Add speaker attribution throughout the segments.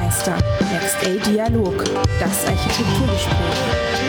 Speaker 1: Zeitfenster. Next A Dialog. Das Architekturgespräch.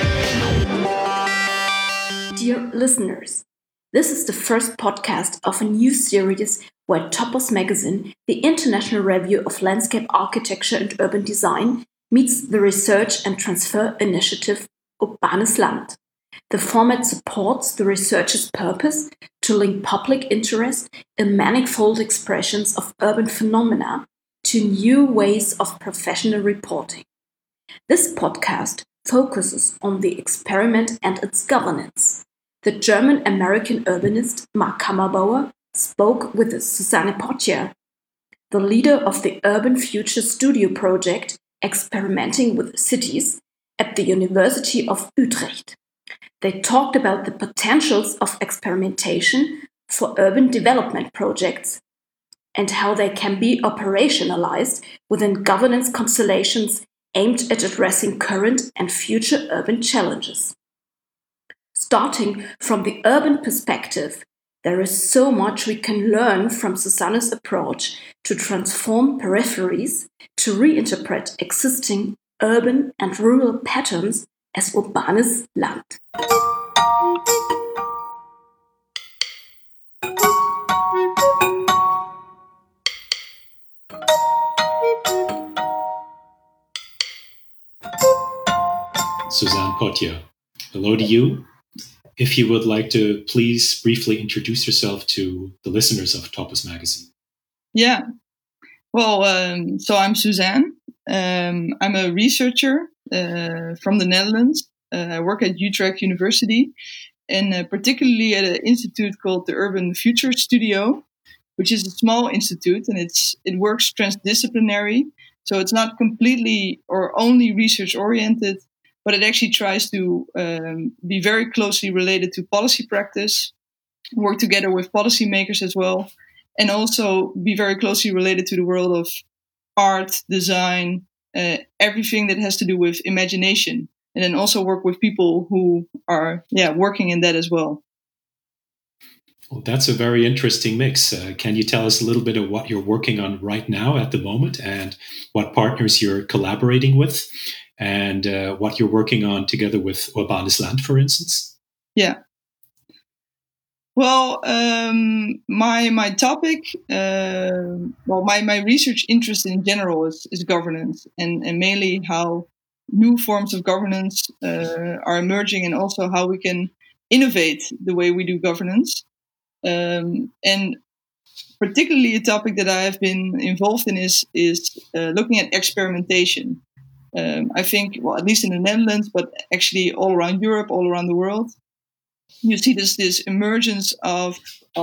Speaker 2: Dear listeners, this is the first podcast of a new series where Topos Magazine, the international review of landscape architecture and urban design, meets the research and transfer initiative Urbanes Land. The format supports the researcher's purpose to link public interest in manifold expressions of urban phenomena to new ways of professional reporting. This podcast focuses on the experiment and its governance. The German-American urbanist Mark Kammerbauer spoke with Susanne Pottier, the leader of the Urban Future Studio project experimenting with cities at the University of Utrecht. They talked about the potentials of experimentation for urban development projects and how they can be operationalized within governance constellations aimed at addressing current and future urban challenges. Starting from the urban perspective, there is so much we can learn from Susanne's approach to transform peripheries, to reinterpret existing urban and rural patterns as urbanes Land.
Speaker 3: Susanne Pottier, hello to you. If you would like to please briefly introduce yourself to the listeners of Topos Magazine.
Speaker 4: Yeah, well, so I'm Susanne. I'm a researcher from the Netherlands. I work at Utrecht University and particularly at an institute called the Urban Future Studio, which is a small institute and it works transdisciplinary. So it's not completely or only research oriented, but it actually tries to be very closely related to policy practice, work together with policymakers as well, and also be very closely related to the world of art, design, everything that has to do with imagination, and then also work with people who are working in that as well.
Speaker 3: Well, that's a very interesting mix. Can you tell us a little bit of what you're working on right now at the moment and what partners you're collaborating with and what you're working on together with Urbanes Land, for instance?
Speaker 4: Yeah. Well, my topic, my research interest in general is governance and mainly how new forms of governance are emerging and also how we can innovate the way we do governance. And particularly a topic that I have been involved in is looking at experimentation. I think, well, at least in the Netherlands, but actually all around Europe, all around the world, you see this emergence of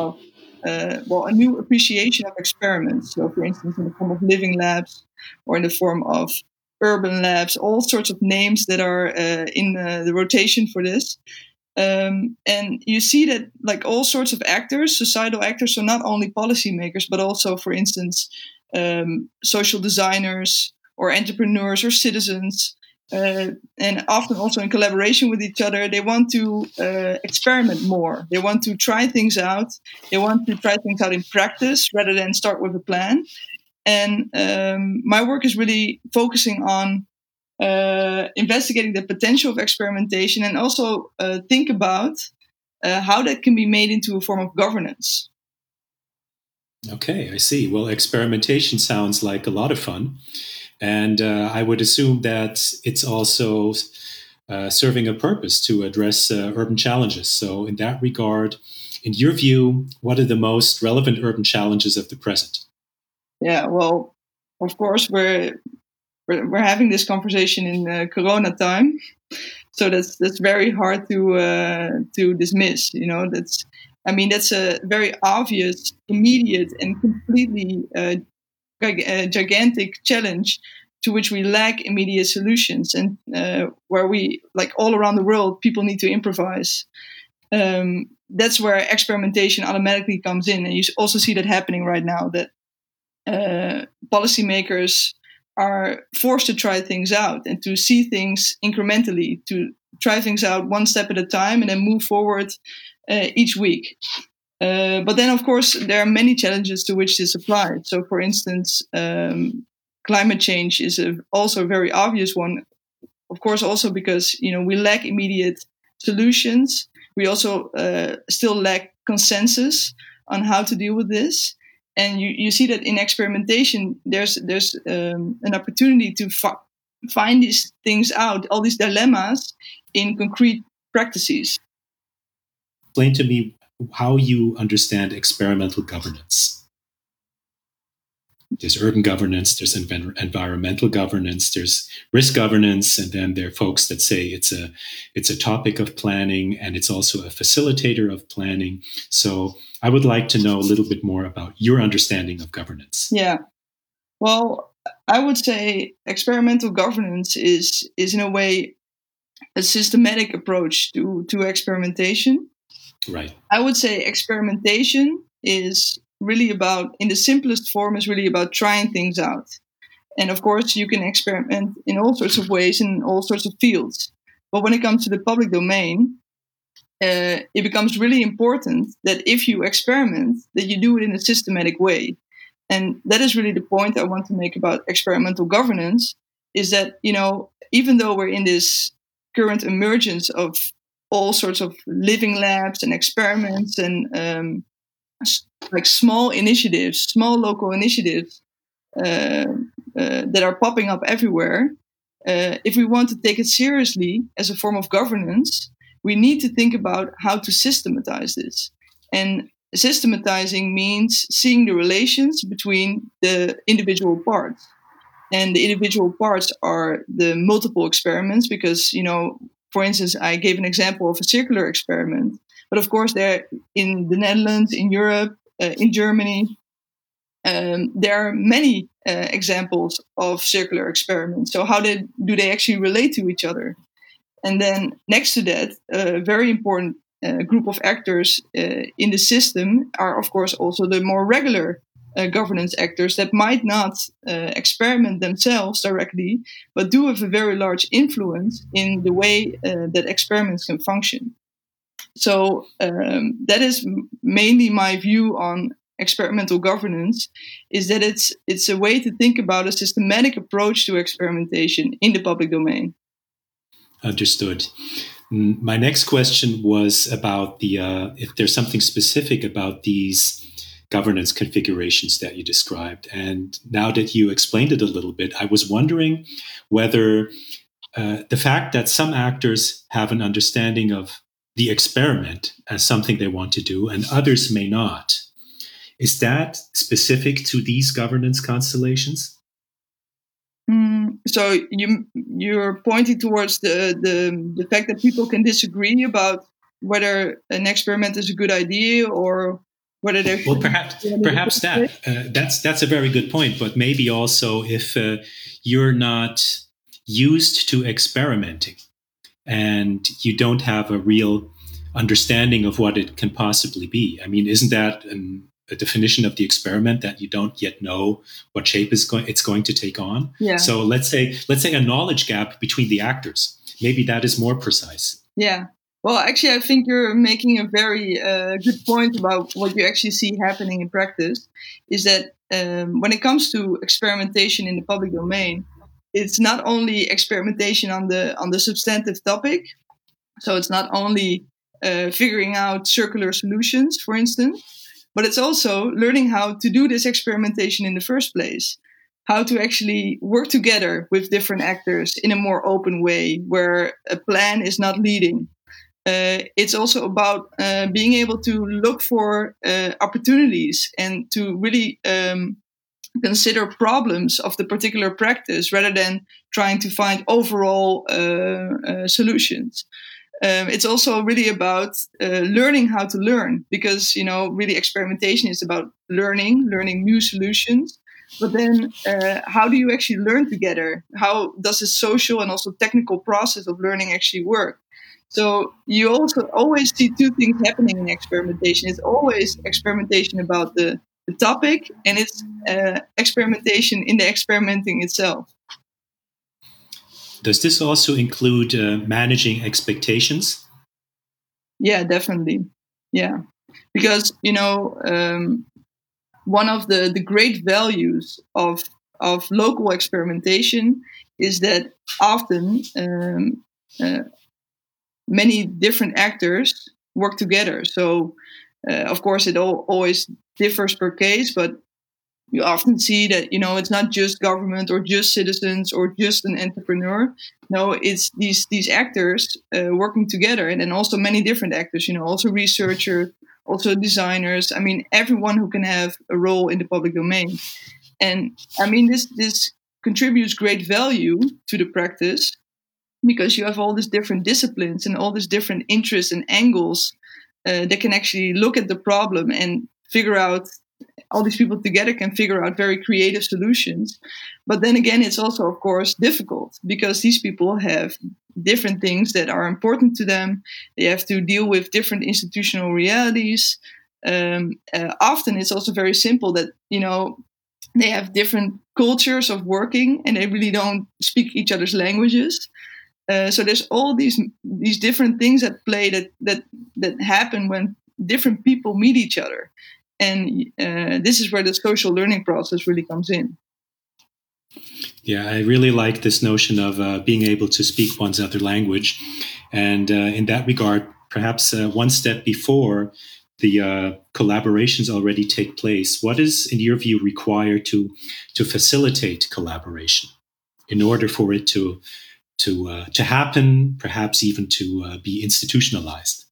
Speaker 4: a new appreciation of experiments. So, for instance, in the form of living labs or in the form of urban labs, all sorts of names that are in the rotation for this. And you see that like all sorts of actors, societal actors, so not only policymakers, but also, for instance, social designers or entrepreneurs or citizens, and often also in collaboration with each other, they want to experiment more. They want to try things out. They want to try things out in practice rather than start with a plan. And my work is really focusing on investigating the potential of experimentation and also think about how that can be made into a form of governance.
Speaker 3: Okay, I see. Well, experimentation sounds like a lot of fun. And I would assume that it's also serving a purpose to address urban challenges. So in that regard, in your view, what are the most relevant urban challenges of the present?
Speaker 4: Yeah, well, of course, we're having this conversation in Corona time, so that's very hard to dismiss. You know, that's a very obvious, immediate, and completely gigantic challenge to which we lack immediate solutions, and where we, like all around the world, people need to improvise. That's where experimentation automatically comes in, and you also see that happening right now. That policymakers are forced to try things out and to see things incrementally, to try things out one step at a time and then move forward each week. But then, of course, there are many challenges to which this applies. So, for instance, climate change is also a very obvious one. Of course, also because we lack immediate solutions. We also still lack consensus on how to deal with this. And you see that in experimentation, there's an opportunity to find these things out, all these dilemmas, in concrete practices.
Speaker 3: Explain to me how you understand experimental governance. There's urban governance, there's environmental governance, there's risk governance, and then there are folks that say it's a topic of planning and it's also a facilitator of planning. So I would like to know a little bit more about your understanding of governance.
Speaker 4: Yeah. Well, I would say experimental governance is in a way a systematic approach to experimentation.
Speaker 3: Right.
Speaker 4: I would say experimentation is really about, in the simplest form, is really about trying things out. And of course, you can experiment in all sorts of ways in all sorts of fields. But when it comes to the public domain, it becomes really important that if you experiment, that you do it in a systematic way. And that is really the point I want to make about experimental governance, is that, even though we're in this current emergence of all sorts of living labs and experiments and like small initiatives, small local initiatives that are popping up everywhere, if we want to take it seriously as a form of governance, we need to think about how to systematize this. And systematizing means seeing the relations between the individual parts. And the individual parts are the multiple experiments because, for instance, I gave an example of a circular experiment. But of course, there in the Netherlands, in Europe, in Germany, there are many examples of circular experiments. So how do they actually relate to each other? And then next to that, a very important group of actors in the system are, of course, also the more regular governance actors that might not experiment themselves directly, but do have a very large influence in the way that experiments can function. So that is mainly my view on experimental governance, is that it's a way to think about a systematic approach to experimentation in the public domain.
Speaker 3: Understood. My next question was about if there's something specific about these governance configurations that you described. And now that you explained it a little bit, I was wondering whether the fact that some actors have an understanding of the experiment as something they want to do and others may not, is that specific to these governance constellations?
Speaker 4: So you're pointing towards the fact that people can disagree about whether an experiment is a good idea or whether they
Speaker 3: well, perhaps that's a very good point. But maybe also if you're not used to experimenting and you don't have a real understanding of what it can possibly be. I mean, isn't that a definition of the experiment, that you don't yet know what shape it's going to take on?
Speaker 4: Yeah.
Speaker 3: So let's say a knowledge gap between the actors. Maybe that is more precise.
Speaker 4: Yeah. Well, actually, I think you're making a very good point about what you actually see happening in practice, is that when it comes to experimentation in the public domain, it's not only experimentation on the substantive topic. So it's not only figuring out circular solutions, for instance, but it's also learning how to do this experimentation in the first place, how to actually work together with different actors in a more open way where a plan is not leading. It's also about being able to look for opportunities and to really consider problems of the particular practice rather than trying to find overall solutions. It's also really about learning how to learn, because, really experimentation is about learning new solutions. But then how do you actually learn together? How does the social and also technical process of learning actually work? So you also always see two things happening in experimentation. It's always experimentation about the topic, and it's experimentation in the experimenting itself.
Speaker 3: Does this also include managing expectations?
Speaker 4: Yeah, definitely. Yeah, because one of the great values of of local experimentation is that often many different actors work together. So, of course, it always differs per case, but you often see that, it's not just government or just citizens or just an entrepreneur. No, it's these actors working together, and then also many different actors, also researchers, also designers. I mean, everyone who can have a role in the public domain. And I mean, this contributes great value to the practice because you have all these different disciplines and all these different interests and angles that can actually look at the problem and figure out. All these people together can figure out very creative solutions. But then again, it's also, of course, difficult because these people have different things that are important to them. They have to deal with different institutional realities. Often it's also very simple that, they have different cultures of working and they really don't speak each other's languages. So there's all these different things at play that happen when different people meet each other. And this is where the social learning process really comes in.
Speaker 3: Yeah, I really like this notion of being able to speak one's other language. And in that regard, perhaps one step before the collaborations already take place, what is, in your view, required to facilitate collaboration in order for it to happen, perhaps even to be institutionalized?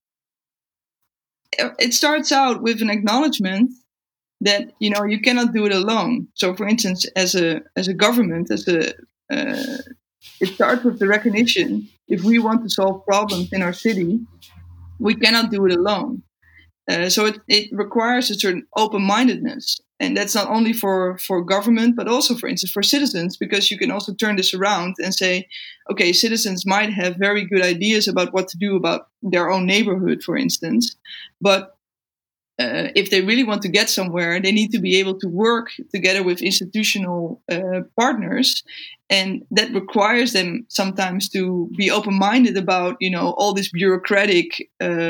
Speaker 4: It starts out with an acknowledgement that you cannot do it alone. So, for instance, as a government, it starts with the recognition: if we want to solve problems in our city, we cannot do it alone. So it requires a certain open-mindedness, and that's not only for government, but also, for instance, for citizens, because you can also turn this around and say, okay, citizens might have very good ideas about what to do about their own neighborhood, for instance, but if they really want to get somewhere, they need to be able to work together with institutional partners, and that requires them sometimes to be open-minded about, all these bureaucratic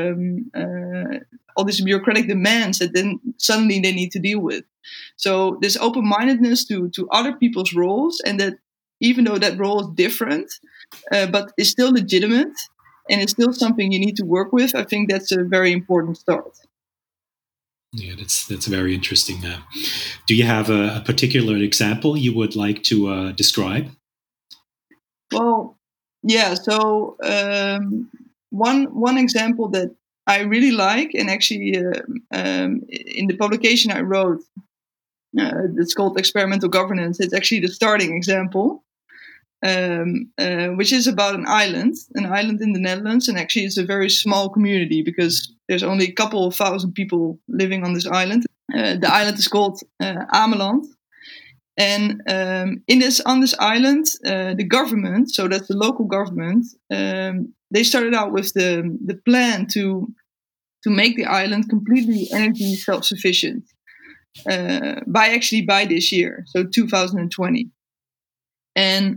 Speaker 4: demands that then suddenly they need to deal with. So this open-mindedness to other people's roles, and that even though that role is different, but is still legitimate and is still something you need to work with, I think that's a very important start.
Speaker 3: Yeah, that's very interesting. Do you have a particular example you would like to describe?
Speaker 4: Well, yeah. So one example that I really like, and actually in the publication I wrote, it's called Experimental Governance. It's actually the starting example, which is about an island in the Netherlands, and actually it's a very small community because there's only a couple of thousand people living on this island. The island is called Ameland, and on this island, the government, so that's the local government, they started out with the plan to make the island completely energy self-sufficient by this year, so 2020. And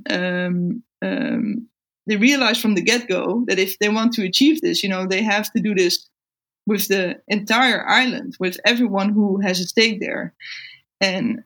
Speaker 4: they realized from the get-go that if they want to achieve this, they have to do this with the entire island, with everyone who has a stake there. And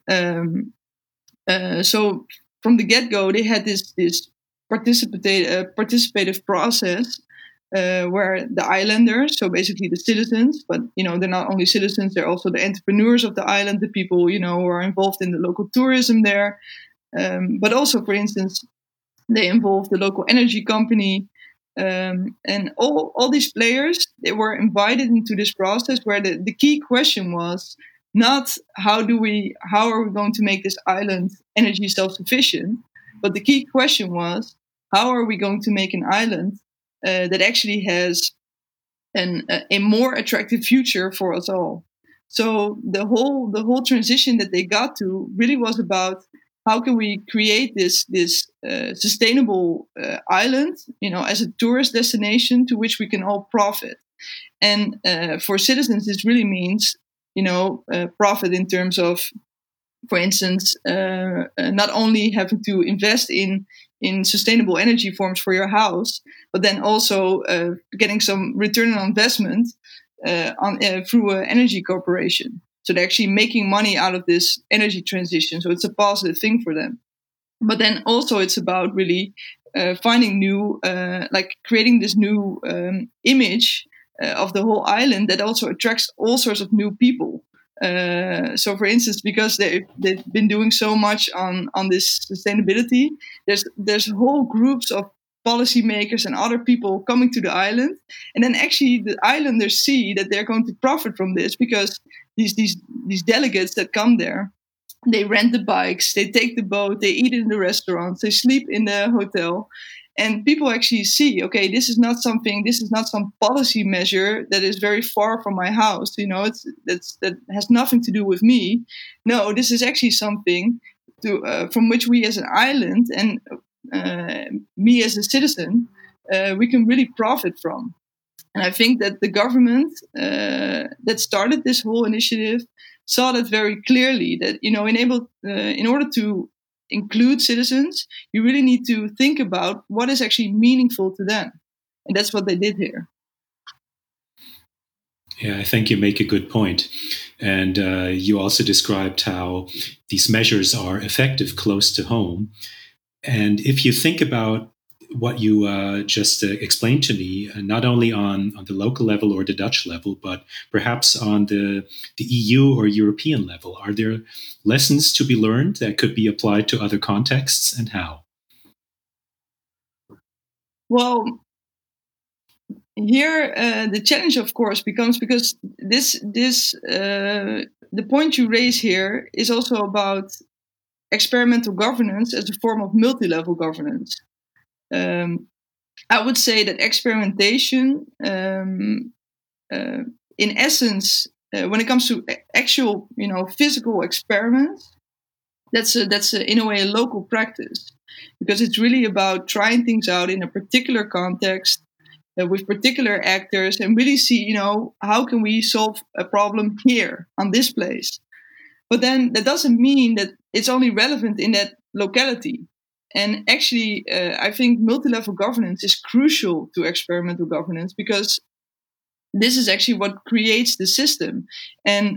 Speaker 4: so from the get-go, they had this participative process where the islanders, so basically the citizens, but they're not only citizens, they're also the entrepreneurs of the island, the people who are involved in the local tourism there. But also, for instance, they involved the local energy company, and all these players, they were invited into this process where the key question was not how are we going to make this island energy self-sufficient, but the key question was how are we going to make an island that actually has a more attractive future for us all. So the whole transition that they got to really was about how can we create this sustainable island, as a tourist destination to which we can all profit. And for citizens, this really means, profit in terms of, for instance, not only having to invest in sustainable energy forms for your house, but then also getting some return on investment through an energy corporation. So they're actually making money out of this energy transition. So it's a positive thing for them. But then also it's about really finding new, like creating this new image of the whole island that also attracts all sorts of new people. So, for instance, because they've been doing so much on this sustainability, there's whole groups of policymakers and other people coming to the island, and then actually the islanders see that they're going to profit from this because these delegates that come there, they rent the bikes, they take the boat, they eat in the restaurants, they sleep in the hotel. And people actually see, okay, this is not some policy measure that is very far from my house. You know, that has nothing to do with me. No, this is actually something from which we as an island and me as a citizen, we can really profit from. And I think that the government that started this whole initiative saw that very clearly, that, you know, in order to include citizens, you really need to think about what is actually meaningful to them. And that's what they did here.
Speaker 3: Yeah, I think you make a good point. And you also described how these measures are effective close to home. And if you think about what you just explained to me, not only on the local level or the Dutch level, but perhaps on the EU or European level, are there lessons to be learned that could be applied to other contexts, and how?
Speaker 4: Well, here the challenge, of course, becomes because the point you raise here is also about experimental governance as a form of multi-level governance. I would say that experimentation, in essence, when it comes to actual, you know, physical experiments, that's in a way a local practice, because it's really about trying things out in a particular context with particular actors and really see, you know, how can we solve a problem here on this place. But then that doesn't mean that it's only relevant in that locality. And actually, I think multi-level governance is crucial to experimental governance, because this is actually what creates the system. And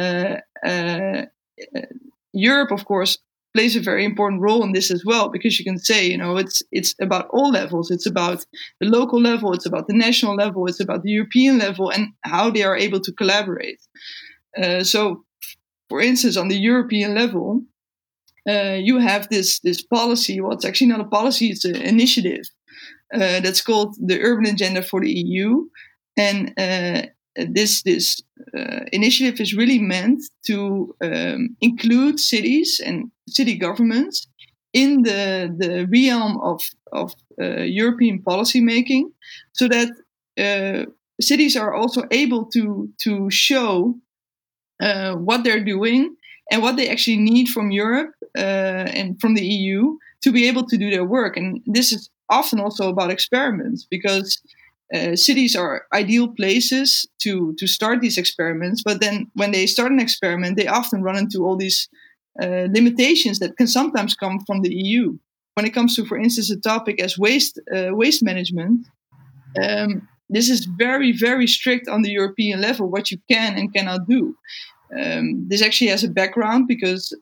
Speaker 4: Europe, of course, plays a very important role in this as well, because you can say, you know, it's about all levels. It's about the local level, it's about the national level, it's about the European level, and how they are able to collaborate. So, for instance, on the European level, you have this policy. Well, it's actually not a policy; it's an initiative that's called the Urban Agenda for the EU, and this initiative is really meant to include cities and city governments in the realm of European policy making, so that cities are also able to show what they're doing and what they actually need from Europe and from the EU to be able to do their work. And this is often also about experiments, because cities are ideal places to start these experiments. But then when they start an experiment, they often run into all these limitations that can sometimes come from the EU. When it comes to, for instance, a topic as waste management, this is very, very strict on the European level, what you can and cannot do. This actually has a background, because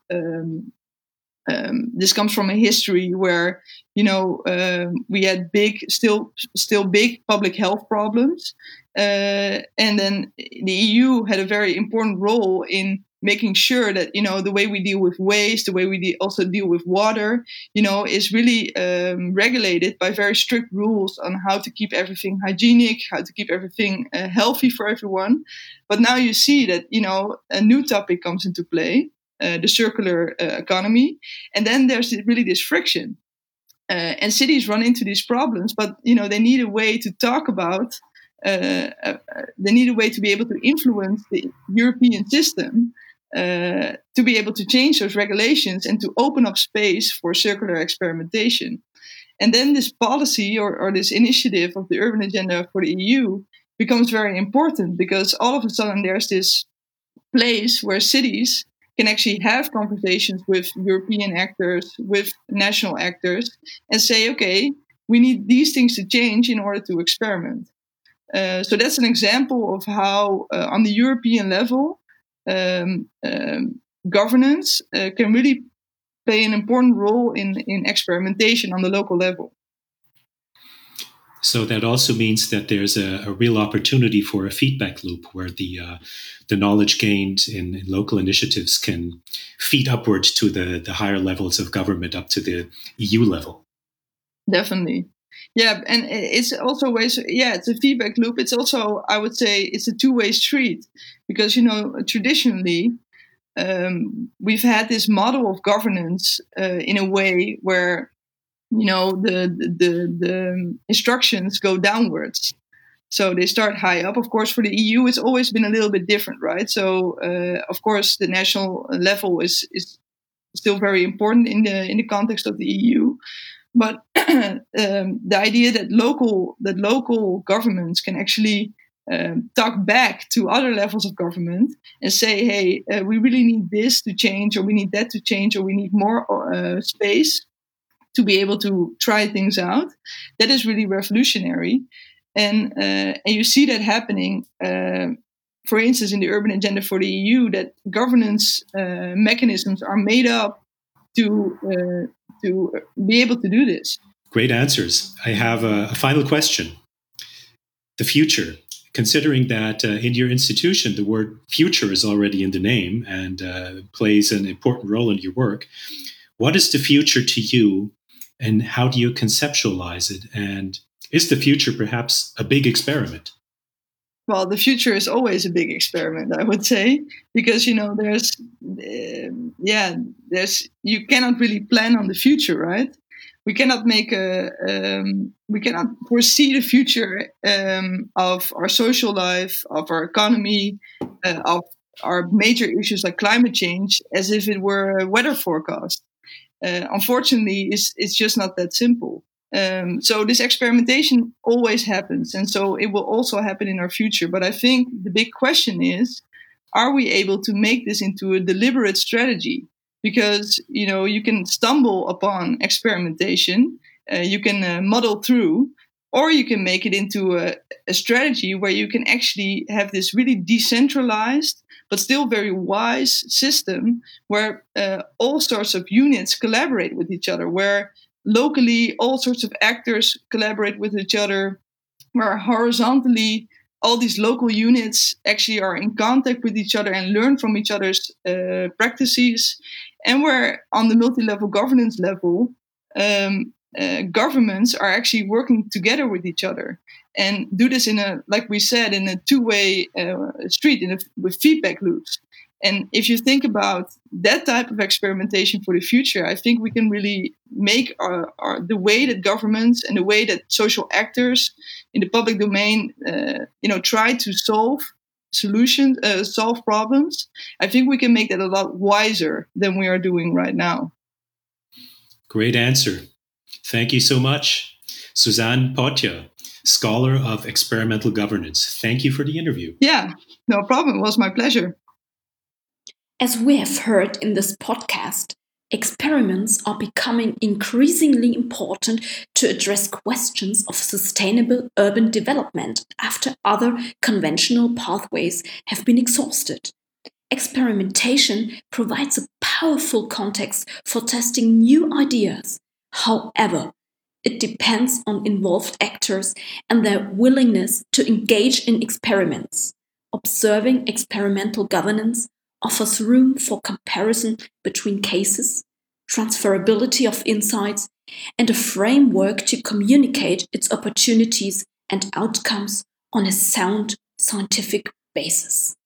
Speaker 4: this comes from a history where, you know, we had still big public health problems, and then the EU had a very important role in making sure that, you know, the way we deal with waste, the way we also deal with water, you know, is really regulated by very strict rules on how to keep everything hygienic, how to keep everything healthy for everyone. But now you see that, you know, a new topic comes into play, the circular economy, and then there's really this friction, and cities run into these problems. But, you know, they need a way to talk about. They need a way to be able to influence the European system, to be able to change those regulations and to open up space for circular experimentation. And then this policy or this initiative of the Urban Agenda for the EU becomes very important, because all of a sudden there's this place where cities can actually have conversations with European actors, with national actors, and say, okay, we need these things to change in order to experiment. So that's an example of how, on the European level, governance can really play an important role in experimentation on the local level.
Speaker 3: So that also means that there's a real opportunity for a feedback loop where the knowledge gained in local initiatives can feed upwards to the higher levels of government, up to the EU level.
Speaker 4: Definitely. Yeah, and it's also ways. Yeah, it's a feedback loop. It's also, I would say, it's a two-way street because traditionally we've had this model of governance in a way where the instructions go downwards. So they start high up. Of course, for the EU, it's always been a little bit different, right? So of course, the national level is still very important in the context of the EU. But the idea that local governments can actually talk back to other levels of government and say, hey, we really need this to change, or we need that to change, or we need more space to be able to try things out. That is really revolutionary. And you see that happening, for instance, in the urban agenda for the EU, that governance mechanisms are made up to be able to do this.
Speaker 3: Great answers. I have a final question. The future. Considering that in your institution, the word future is already in the name and plays an important role in your work, what is the future to you and how do you conceptualize it? And is the future perhaps a big experiment?
Speaker 4: Well, the future is always a big experiment, I would say, because there's you cannot really plan on the future, right? We cannot we cannot foresee the future of our social life, of our economy, of our major issues like climate change, as if it were a weather forecast. Unfortunately, it's just not that simple. So this experimentation always happens, and so it will also happen in our future. But I think the big question is, are we able to make this into a deliberate strategy? Because, you can stumble upon experimentation, you can muddle through, or you can make it into a strategy where you can actually have this really decentralized, but still very wise system where all sorts of units collaborate with each other, where locally all sorts of actors collaborate with each other, where horizontally all these local units actually are in contact with each other and learn from each other's practices, and where on the multi-level governance level, governments are actually working together with each other and do this like we said, in a two-way street, with feedback loops. And if you think about that type of experimentation for the future, I think we can really make the way that governments and the way that social actors in the public domain, try to solve problems. I think we can make that a lot wiser than we are doing right now.
Speaker 3: Great answer. Thank you so much. Suzanne Potja, scholar of experimental governance. Thank you for the interview.
Speaker 4: Yeah, no problem. It was my pleasure.
Speaker 2: As we have heard in this podcast, experiments are becoming increasingly important to address questions of sustainable urban development after other conventional pathways have been exhausted. Experimentation provides a powerful context for testing new ideas. However, it depends on involved actors and their willingness to engage in experiments. Observing experimental governance offers room for comparison between cases, transferability of insights, and a framework to communicate its opportunities and outcomes on a sound scientific basis.